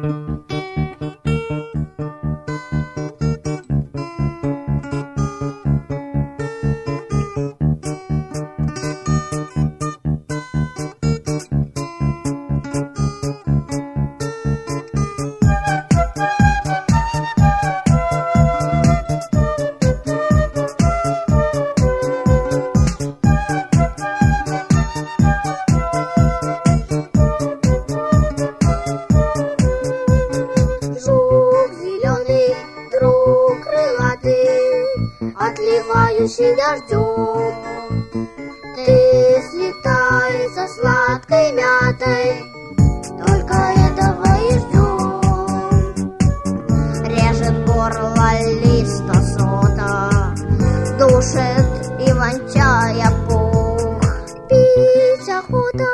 Отливающий дождем, ты слетай со сладкой мятой, только этого и ждем. Режет горло лист сота, душит и вончая пух. Пить охота,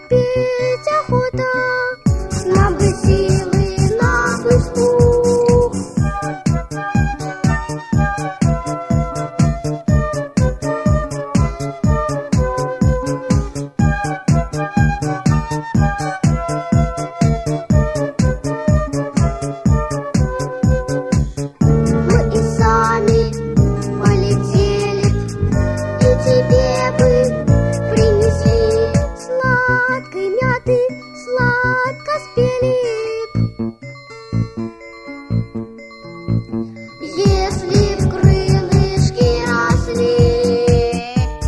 нам бы силы, нам бы слух. Сладко спели б, если б крылышки росли.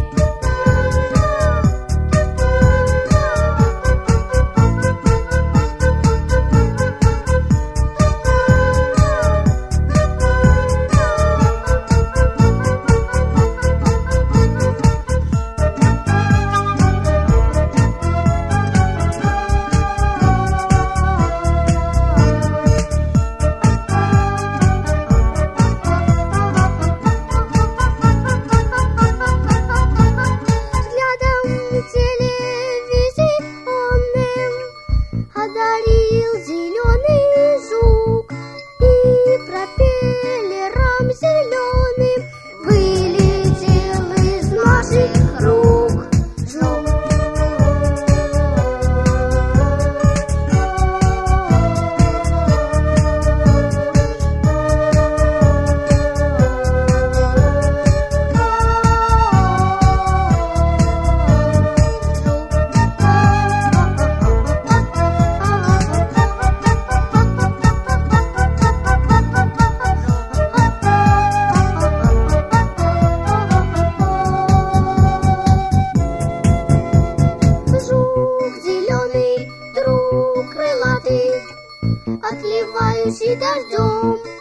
Одарил зеленый жук, и пропеллером зеленым вылетел из наших рук. Жук. Отливающий дождем.